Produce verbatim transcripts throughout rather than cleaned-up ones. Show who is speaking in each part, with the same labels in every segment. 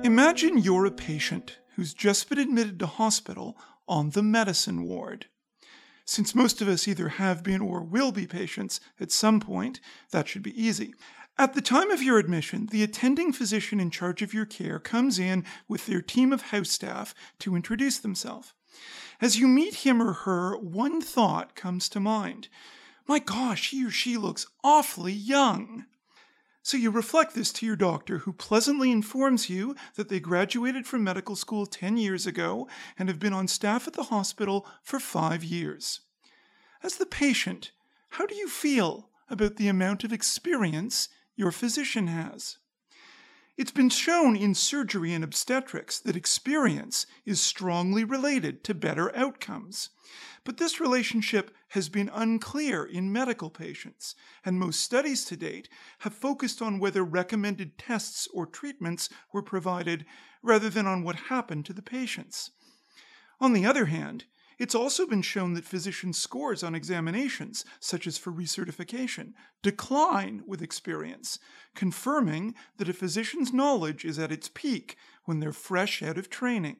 Speaker 1: Imagine you're a patient who's just been admitted to hospital on the medicine ward. Since most of us either have been or will be patients at some point, that should be easy. At the time of your admission, the attending physician in charge of your care comes in with their team of house staff to introduce themselves. As you meet him or her, one thought comes to mind. My gosh, he or she looks awfully young. So you reflect this to your doctor, who pleasantly informs you that they graduated from medical school ten years ago and have been on staff at the hospital for five years. As the patient, how do you feel about the amount of experience your physician has? It's been shown in surgery and obstetrics that experience is strongly related to better outcomes. But this relationship has been unclear in medical patients, and most studies to date have focused on whether recommended tests or treatments were provided rather than on what happened to the patients. On the other hand, it's also been shown that physicians' scores on examinations, such as for recertification, decline with experience, confirming that a physician's knowledge is at its peak when they're fresh out of training.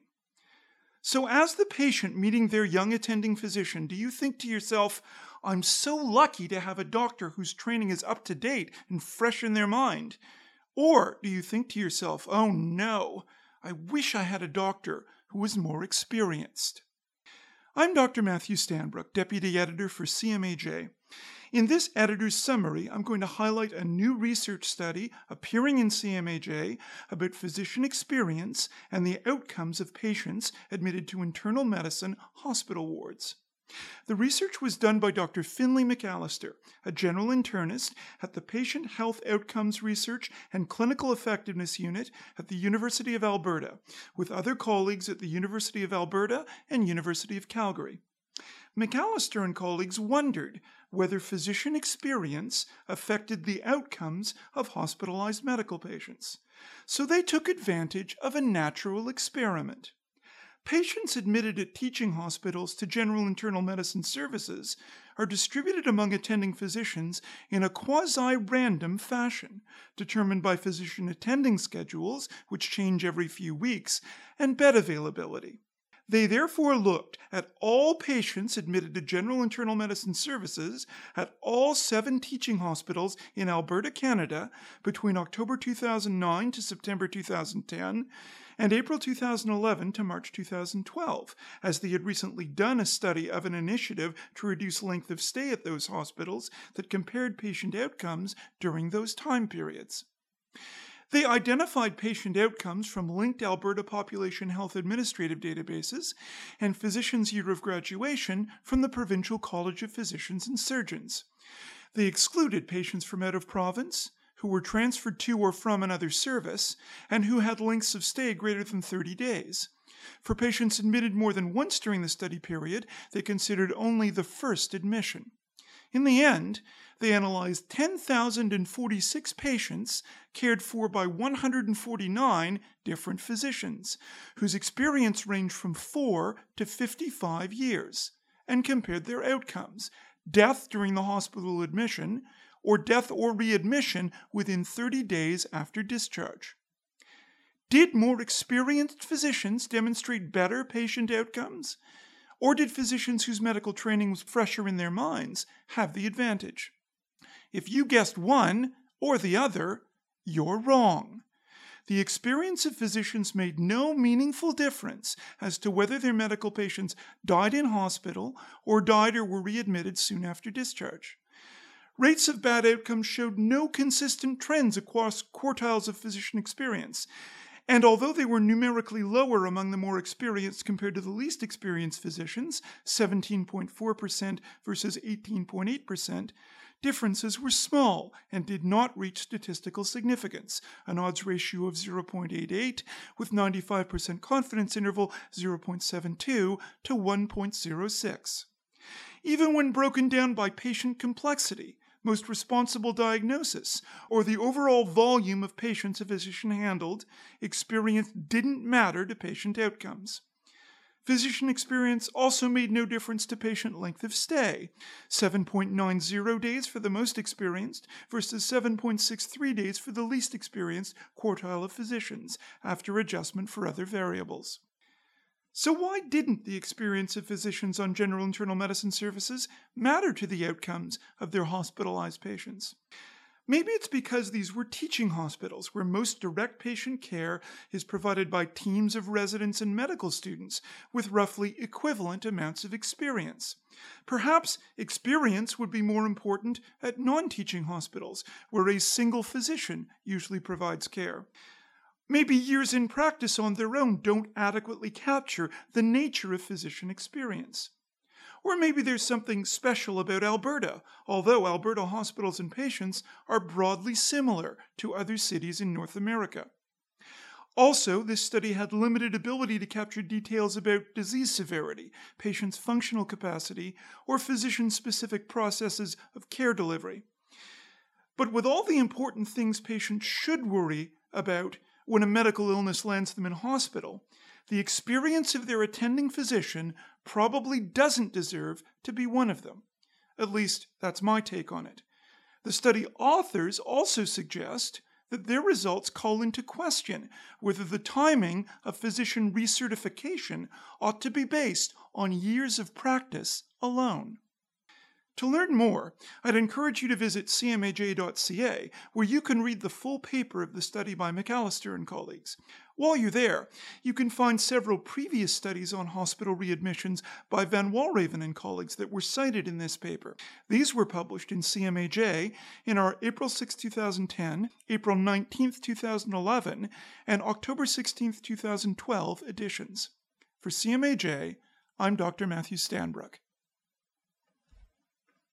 Speaker 1: So as the patient meeting their young attending physician, do you think to yourself, I'm so lucky to have a doctor whose training is up to date and fresh in their mind? Or do you think to yourself, oh no, I wish I had a doctor who was more experienced? I'm Doctor Matthew Stanbrook, Deputy Editor for C M A J. In this editor's summary, I'm going to highlight a new research study appearing in C M A J about physician experience and the outcomes of patients admitted to internal medicine hospital wards. The research was done by Doctor Finlay McAllister, a general internist at the Patient Health Outcomes Research and Clinical Effectiveness Unit at the University of Alberta, with other colleagues at the University of Alberta and University of Calgary. McAllister and colleagues wondered whether physician experience affected the outcomes of hospitalized medical patients. So they took advantage of a natural experiment. Patients admitted at teaching hospitals to general internal medicine services are distributed among attending physicians in a quasi-random fashion, determined by physician attending schedules, which change every few weeks, and bed availability. They therefore looked at all patients admitted to general internal medicine services at all seven teaching hospitals in Alberta, Canada, between October two thousand nine to September two thousand ten, and April two thousand eleven to March two thousand twelve, as they had recently done a study of an initiative to reduce length of stay at those hospitals that compared patient outcomes during those time periods. They identified patient outcomes from linked Alberta Population Health Administrative databases and physicians' year of graduation from the Provincial College of Physicians and Surgeons. They excluded patients from out of province, who were transferred to or from another service, and who had lengths of stay greater than thirty days. For patients admitted more than once during the study period, they considered only the first admission. In the end, they analyzed ten thousand forty-six patients cared for by one hundred forty-nine different physicians, whose experience ranged from four to fifty-five years, and compared their outcomes: death during the hospital admission, or death or readmission within thirty days after discharge. Did more experienced physicians demonstrate better patient outcomes? Or did physicians whose medical training was fresher in their minds have the advantage? If you guessed one or the other, you're wrong. The experience of physicians made no meaningful difference as to whether their medical patients died in hospital or died or were readmitted soon after discharge. Rates of bad outcomes showed no consistent trends across quartiles of physician experience, and although they were numerically lower among the more experienced compared to the least experienced physicians, seventeen point four percent versus eighteen point eight percent, differences were small and did not reach statistical significance, an odds ratio of zero point eight eight with ninety-five percent confidence interval zero point seven two to one point zero six. Even when broken down by patient complexity, most responsible diagnosis, or the overall volume of patients a physician handled, experience didn't matter to patient outcomes. Physician experience also made no difference to patient length of stay, seven point nine zero days for the most experienced versus seven point six three days for the least experienced quartile of physicians, after adjustment for other variables. So why didn't the experience of physicians on general internal medicine services matter to the outcomes of their hospitalized patients? Maybe it's because these were teaching hospitals where most direct patient care is provided by teams of residents and medical students with roughly equivalent amounts of experience. Perhaps experience would be more important at non-teaching hospitals where a single physician usually provides care. Maybe years in practice on their own don't adequately capture the nature of physician experience. Or maybe there's something special about Alberta, although Alberta hospitals and patients are broadly similar to other cities in North America. Also, this study had limited ability to capture details about disease severity, patients' functional capacity, or physician-specific processes of care delivery. But with all the important things patients should worry about when a medical illness lands them in hospital, the experience of their attending physician probably doesn't deserve to be one of them. At least, that's my take on it. The study authors also suggest that their results call into question whether the timing of physician recertification ought to be based on years of practice alone. To learn more, I'd encourage you to visit c m a j dot c a, where you can read the full paper of the study by McAllister and colleagues. While you're there, you can find several previous studies on hospital readmissions by Van Walraven and colleagues that were cited in this paper. These were published in C M A J in our April sixth, two thousand ten, April nineteenth, two thousand eleven, and October sixteenth, two thousand twelve editions. For C M A J, I'm Doctor Matthew Stanbrook.